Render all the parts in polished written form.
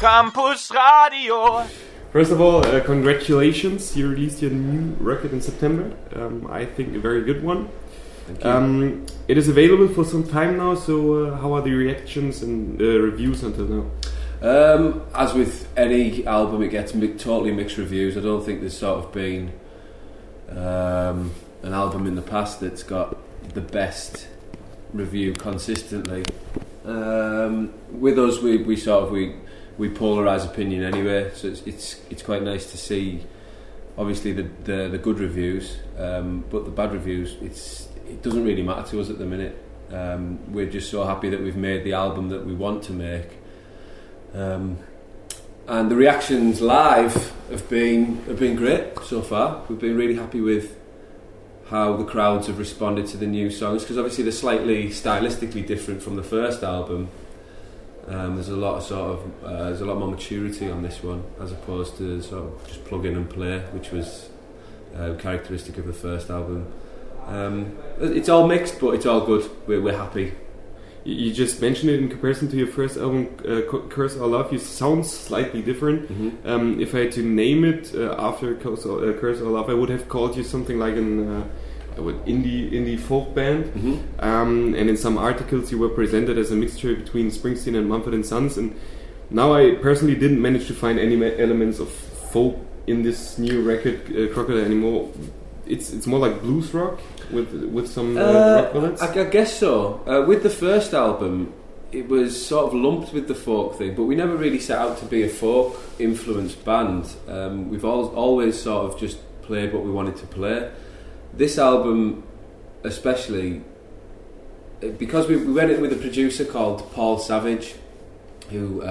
Campus Radio. First of all, congratulations. You released your new record in September. I think a very good one. Thank you. It is available for some time now, so how are the reactions and reviews until now? As with any album, it gets totally mixed reviews. I don't think there's sort of been an album in the past that's got the best review consistently. With us, we polarise opinion anyway, so it's quite nice to see. Obviously, the good reviews, but the bad reviews, it doesn't really matter to us at the minute. We're just so happy that we've made the album that we want to make, and the reactions live have been great so far. We've been really happy with how the crowds have responded to the new songs, because obviously they're slightly stylistically different from the first album. There's a lot more maturity on this one, as opposed to sort of just plug in and play, which was characteristic of the first album. It's all mixed, but it's all good. We're happy. You just mentioned it in comparison to your first album, Curse Our Love. You sound slightly different. Mm-hmm. If I had to name it after Curse Our Love, I would have called you something like an indie folk band. Mm-hmm. And in some articles you were presented as a mixture between Springsteen and Mumford & Sons. And now I personally didn't manage to find any elements of folk in this new record, Crocodile, anymore. It's more like blues rock with some rock ballads. I guess so. With the first album, it was sort of lumped with the folk thing, but we never really set out to be a folk influenced band. We've always sort of just played what we wanted to play. This album, especially, because we went in with a producer called Paul Savage, who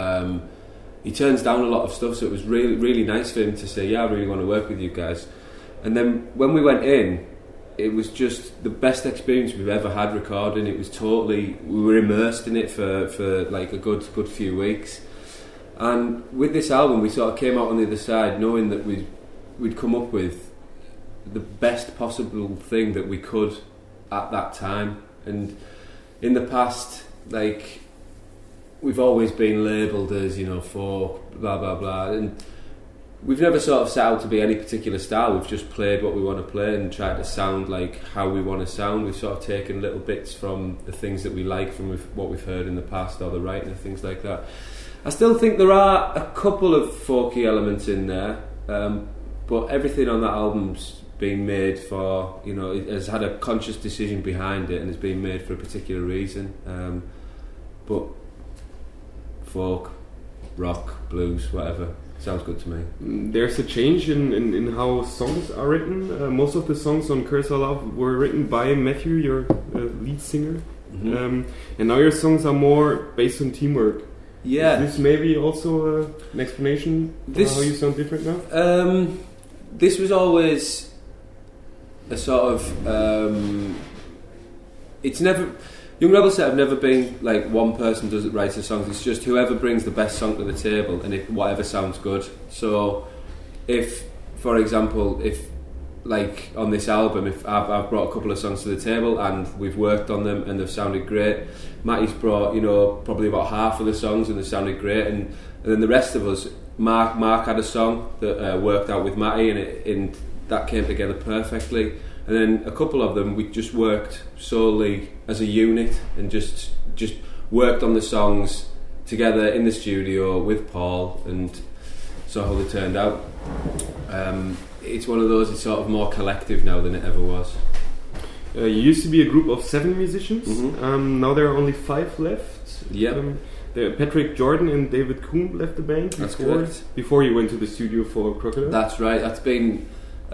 he turns down a lot of stuff, so it was really, really nice for him to say, yeah, I really want to work with you guys. And then when we went in, it was just the best experience we've ever had recording. It was totally, we were immersed in it for like a good few weeks. And with this album, we sort of came out on the other side knowing that we'd come up with the best possible thing that we could at that time. And in the past, like, we've always been labelled as, folk, blah blah blah, and we've never sort of set out to be any particular style. We've just played what we want to play and tried to sound like how we want to sound. We've sort of taken little bits from the things that we like from what we've heard in the past, or the writing and things like that. I still think there are a couple of folky elements in there, but everything on that album's been made for, it has had a conscious decision behind it and has been made for a particular reason. But folk, rock, blues, whatever, sounds good to me. There's a change in how songs are written. Most of the songs on Curse Our Love were written by Matthew, your lead singer. Mm-hmm. And now your songs are more based on teamwork. Yeah. Is this maybe also an explanation for how you sound different now? This was always a sort of... it's never... Young Rebel Set have never been like one person writes the songs. It's just whoever brings the best song to the table, and whatever sounds good. So, if, for example, like on this album, if I've brought a couple of songs to the table and we've worked on them and they've sounded great, Matty's brought probably about half of the songs and they sounded great, and then the rest of us, Mark had a song that worked out with Matty, and that came together perfectly. And then a couple of them we just worked solely as a unit and just worked on the songs together in the studio with Paul, and saw how they turned out. It's one of those, it's sort of more collective now than it ever was. You used to be a group of 7 musicians. Mm-hmm. Now there are only 5 left. Yep. Patrick Jordan and David Kuhn left the band before you went to the studio for Crocodile. That's right. That's been...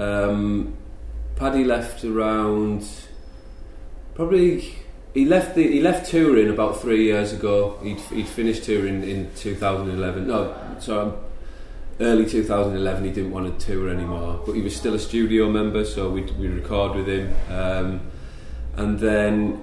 Paddy left around... Probably... He left touring about 3 years ago. He'd finished touring in 2011. No, sorry, early 2011. He didn't want to tour anymore, but he was still a studio member, so we'd record with him. And then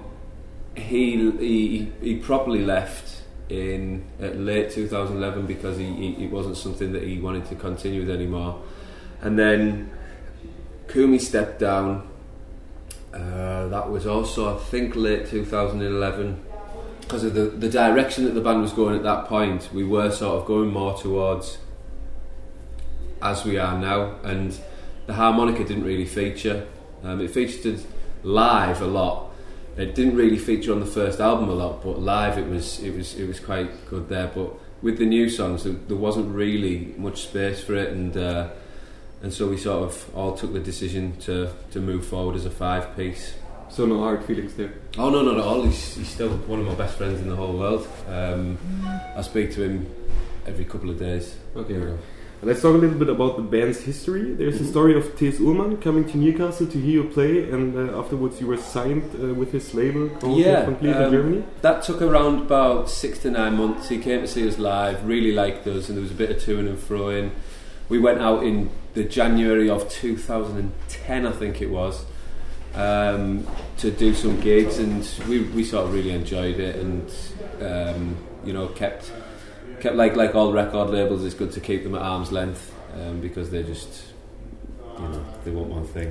he properly left at late 2011 because it wasn't something that he wanted to continue with anymore. And then Kumi stepped down. That was also, I think, late 2011. because of the direction that the band was going at that point, we were sort of going more towards as we are now, and the harmonica didn't really feature. It featured live a lot. It didn't really feature on the first album a lot, but live it was quite good there. But with the new songs, there wasn't really much space for it, and so we sort of all took the decision to move forward as a 5-piece. So no hard feelings there? Oh no, not at all. He's still one of my best friends in the whole world. I speak to him every couple of days. Okay. Let's talk a little bit about the band's history. There's a story of Thees Ullmann coming to Newcastle to hear you play, and afterwards you were signed with his label called Van Cleef in Germany. That took around about 6 to 9 months. He came to see us live, really liked us, and there was a bit of toing and froing. We went out in the January of 2010, I think it was, to do some gigs, and we sort of really enjoyed it, and kept like all record labels, it's good to keep them at arm's length, because they're just, they want one thing.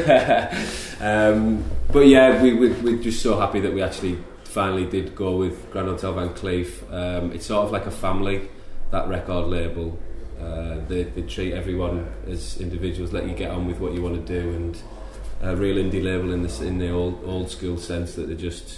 But yeah, we're just so happy that we actually finally did go with Grand Hotel Van Cleef. It's sort of like a family, that record label. They treat everyone as individuals, let you get on with what you want to do, and a real indie label in the old school sense that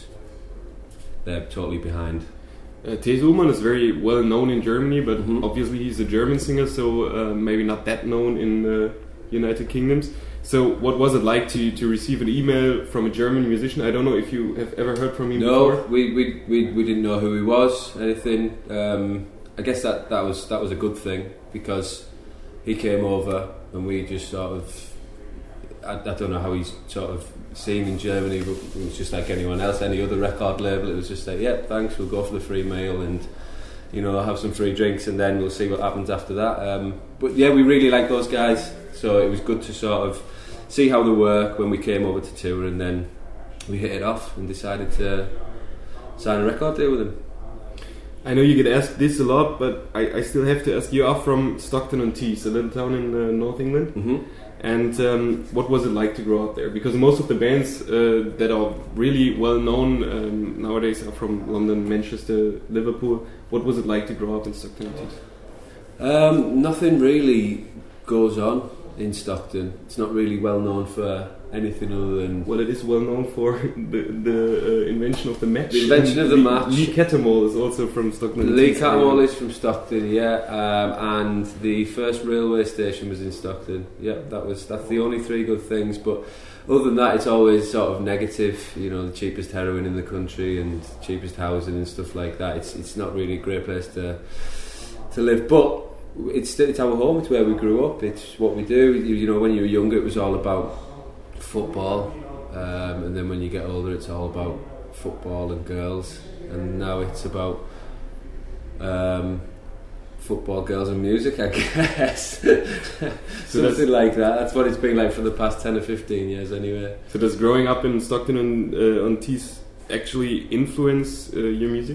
they're totally behind. Thees Ullmann is very well known in Germany, but obviously he's a German singer, so maybe not that known in the United Kingdoms. So what was it like to receive an email from a German musician? I don't know if you have ever heard from him before. No, we didn't know who he was, anything. I guess that was a good thing, because he came over and we just sort of, I don't know how he's sort of seen in Germany, but it was just like anyone else, any other record label. It was just like, yeah, thanks, we'll go for the free meal and have some free drinks, and then we'll see what happens after that. But yeah, we really like those guys, so it was good to sort of see how they work when we came over to tour, and then we hit it off and decided to sign a record deal with them. I know you get asked this a lot, but I still have to ask. You are from Stockton-on-Tees, a little town in North England. Mm-hmm. And what was it like to grow up there? Because most of the bands that are really well known nowadays are from London, Manchester, Liverpool. What was it like to grow up in Stockton-on-Tees? Nothing really goes on in Stockton. It's not really well known for anything other than... Well, it is well known for the invention of the match. The invention of the match. Lee Cattermole is also from Stockton. Lee Cattermole is from Stockton, yeah. And the first railway station was in Stockton. Yeah, that's the only three good things. But other than that, it's always sort of negative. The cheapest heroin in the country and cheapest housing and stuff like that. It's not really a great place to live. But it's our home. It's where we grew up. It's what we do. When you were younger, it was all about football, and then when you get older, it's all about football and girls, and now it's about football, girls and music, I guess. Something like that. That's what it's been like for the past 10 or 15 years anyway. So does growing up in Stockton-on-Tees actually influence your music?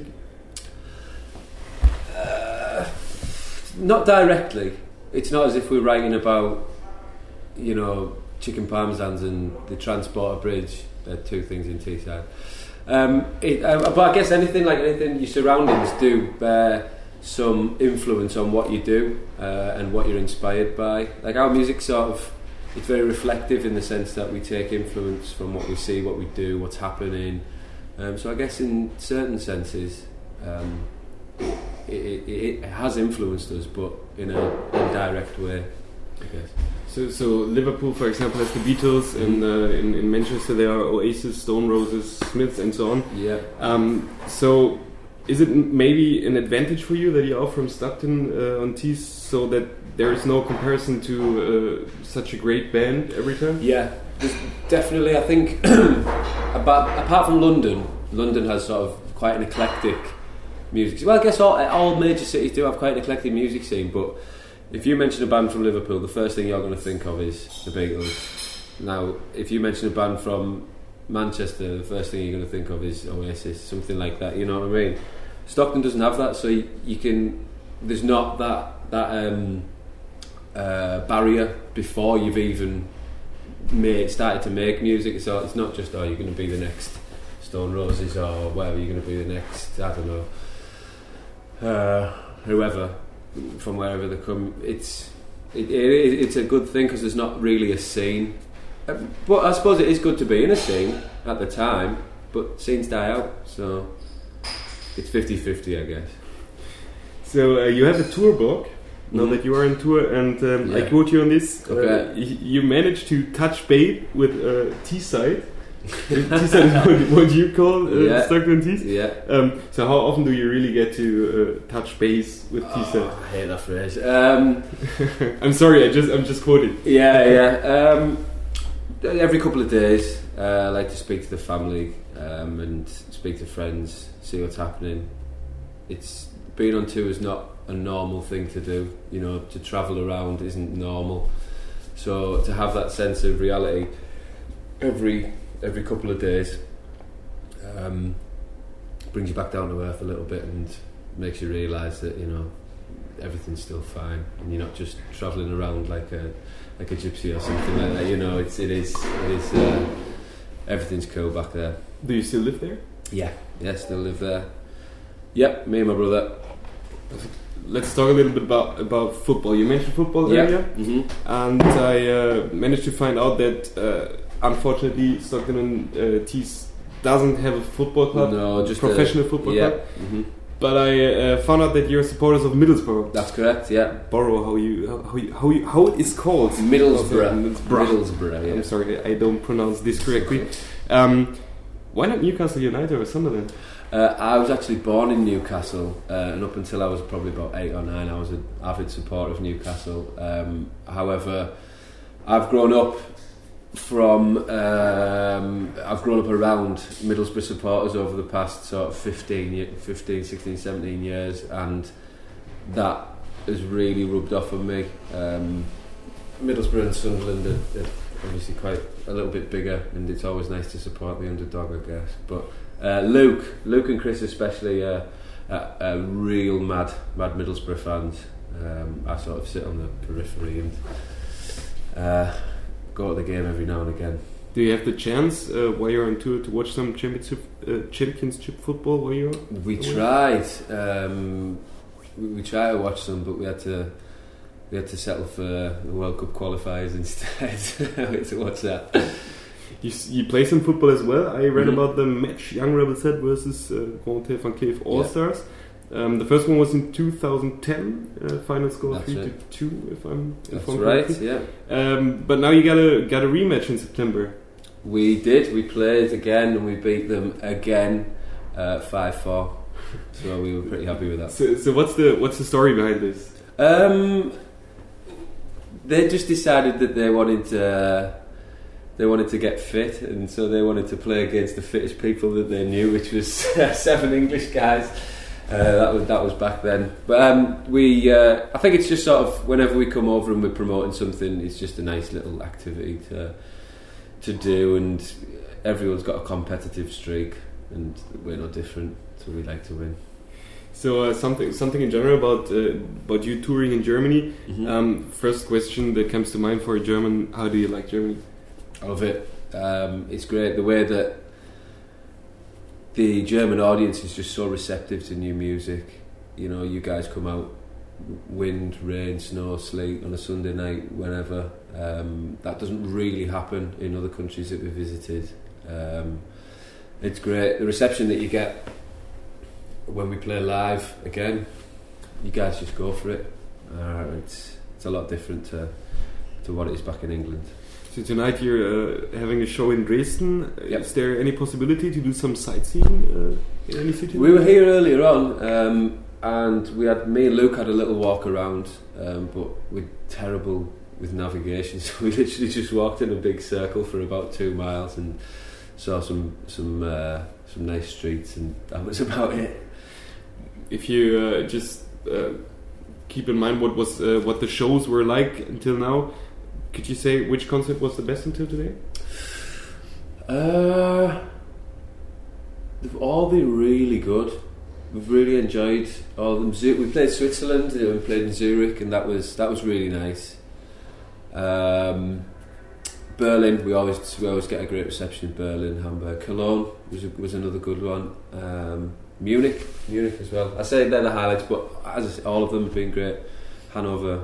Not directly. It's not as if we're writing about chicken parmesans and the Transporter Bridge. They're two things in Teesside. But I guess anything, your surroundings do bear some influence on what you do and what you're inspired by. Like our music it's very reflective in the sense that we take influence from what we see, what we do, what's happening. So I guess in certain senses it has influenced us, but in an indirect way, I guess. So Liverpool, for example, has the Beatles, and in Manchester there are Oasis, Stone Roses, Smiths, and so on. Yeah. So is it maybe an advantage for you that you are from Stockton-on-Tees, so that there is no comparison to such a great band every time? Yeah, definitely. I think apart from London has sort of quite an eclectic music. Well, I guess all major cities do have quite an eclectic music scene, but if you mention a band from Liverpool, the first thing you're going to think of is the Beatles. Now, if you mention a band from Manchester, the first thing you're going to think of is Oasis, something like that. You know what I mean? Stockton doesn't have that, so you can. There's not that barrier before you've even started to make music. So it's not just you're going to be the next Stone Roses or whatever you're going to be the next, I don't know, whoever, from wherever they come. It's a good thing because there's not really a scene. But I suppose it is good to be in a scene at the time, but scenes die out, so it's 50-50, I guess. So you have a tour book, now that you are on tour, and I quote you on this. Okay. You managed to touch base with Teesside. Teesside is what you call Stockton Tees. Yeah. So how often do you really get to touch base with Teesside? I hate that phrase. I'm sorry, I'm just quoting. Yeah. Every couple of days, I like to speak to the family and speak to friends, see what's happening. It's being on tour is not a normal thing to do. You know, to travel around isn't normal. So to have that sense of reality every couple of days brings you back down to earth a little bit and makes you realise that, you know, everything's still fine and you're not just travelling around like a gypsy or something like that. You know, it is everything's cool back there. Do you still live there? Yeah, still live there. Yep, me and my brother. Let's talk a little bit about football. You mentioned football earlier, and I managed to find out that unfortunately Stockton Tees doesn't have a football club, just professional football club. Mm-hmm. But I found out that you're supporters of Middlesbrough. That's correct. Yeah. Borough, how it is called? Middlesbrough. Yeah. I'm sorry, I don't pronounce this correctly. Why not Newcastle United or Sunderland? I was actually born in Newcastle, and up until I was probably about 8 or 9, I was an avid supporter of Newcastle. However, I've grown up around Middlesbrough supporters over the past sort of 15, 16, 17 years, and that has really rubbed off on me. Middlesbrough and Sunderland are obviously quite a little bit bigger, and it's always nice to support the underdog, I guess. But Luke and Chris especially are real mad Middlesbrough fans. I sort of sit on the periphery and go to the game every now and again. Do you have the chance while you're on tour to watch some championship football while you're? We tried. We tried to watch some, but we had to settle for the World Cup qualifiers instead. To watch that. You play some football as well. I read about the match Young Rebel Set versus Grand Hotel van Cleef All Stars. The first one was in 2010. Final score 3-2, if I'm informed correctly. That's right. Yeah. But now you got a rematch in September. We did. We played again and we beat them again 5-4. So we were pretty happy with that. So what's the story behind this? They just decided that they wanted to get fit, and so they wanted to play against the fittest people that they knew, which was 7 English guys. That was back then. But I think it's just sort of whenever we come over and we're promoting something, it's just a nice little activity to do, and everyone's got a competitive streak, and we're no different, so we like to win. So something in general about you touring in Germany. First question that comes to mind for a German: how do you like Germany? I love it. It's great the way that the German audience is just so receptive to new music. You know, you guys come out, wind, rain, snow, sleet on a Sunday night, whenever. That doesn't really happen in other countries that we visited. It's great. The reception that you get when we play live, again, you guys just go for it. It's a lot different to what it is back in England. So tonight you're having a show in Dresden. Yep. Is there any possibility to do some sightseeing in any city? We were here earlier on, and me and Luke had a little walk around, but we're terrible with navigation, so we literally just walked in a big circle for about 2 miles and saw some nice streets, and that was about it. If you just keep in mind what the shows were like until now, could you say which concert was the best until today? They've all been really good. We've really enjoyed all of them. We played Switzerland. We played in Zurich, and that was really nice. Berlin, we always get a great reception in Berlin. Hamburg, Cologne was another good one. Munich as well. I say they're the highlights, but as I say, all of them have been great. Hanover.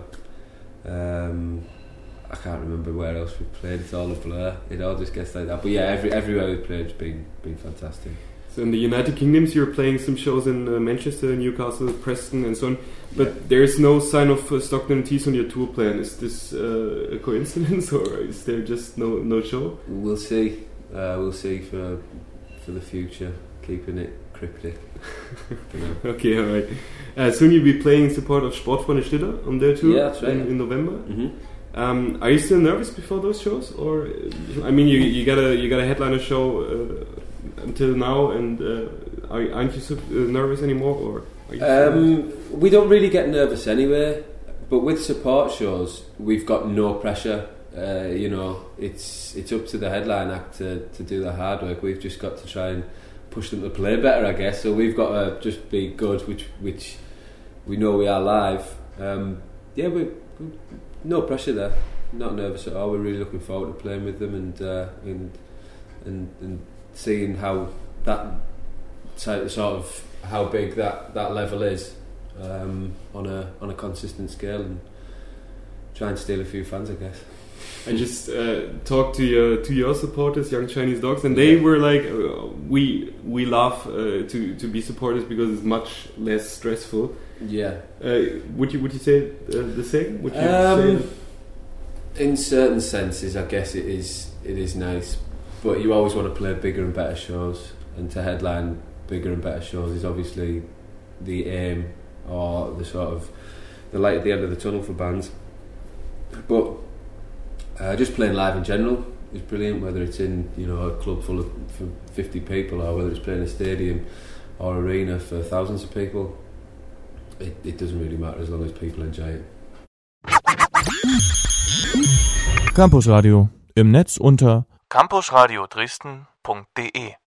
I can't remember where else we played. It's all a blur. It all just gets like that. But yeah, everywhere we played has been fantastic. So in the United Kingdoms, you're playing some shows in Manchester, Newcastle, Preston, and so on. But there is no sign of Stockton and Tees on your tour plan. Is this a coincidence, or is there just no show? We'll see. We'll see for the future. Keeping it cryptic. Okay, all right. Soon you'll be playing in support of Sportfreunde Stiller on their tour. Yeah, that's right. In November. Mm-hmm. Are you still nervous before those shows, or I mean, you got a headliner show until now, and aren't you so nervous anymore, or? Are you we don't really get nervous anyway, but with support shows, we've got no pressure. You know, it's up to the headline act to do the hard work. We've just got to try and push them to play better, I guess. So we've got to just be good, which we know we are live. Yeah, we no pressure there. Not nervous at all. We're really looking forward to playing with them and seeing how that sort of how big that level is on a consistent scale, and try and steal a few fans, I guess. I just talked to your supporters, Young Chinese Dogs, and they were like, we love to be supporters because it's much less stressful. Yeah. Would you say the same? Would you say that? In certain senses, I guess it is nice, but you always want to play bigger and better shows, and to headline bigger and better shows is obviously the aim, or the sort of the light at the end of the tunnel for bands. But just playing live in general is brilliant, whether it's in a club full of 50 people, or whether it's playing a stadium or arena for thousands of people. It doesn't really matter as long as people enjoy it. Campus Radio im Netz unter campusradiodresden.de